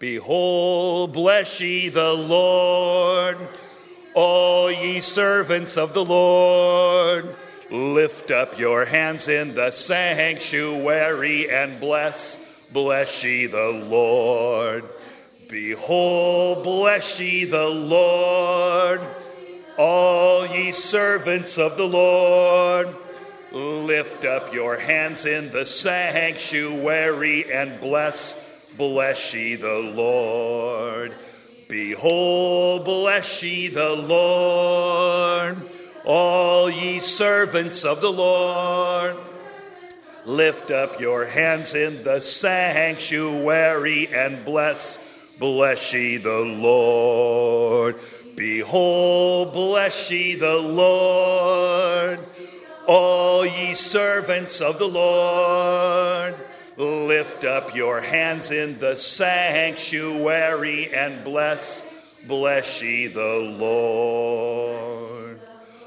Behold, bless ye the Lord. All ye servants of the Lord, lift up your hands in the sanctuary and bless ye the Lord. Behold, bless ye the Lord. All ye servants of the Lord, lift up your hands in the sanctuary and bless ye the Lord. Behold, bless ye the Lord. All ye servants of the Lord, lift up your hands in the sanctuary and bless ye the Lord. Behold, bless ye the Lord. All ye servants of the Lord, lift up your hands in the sanctuary and bless ye the Lord.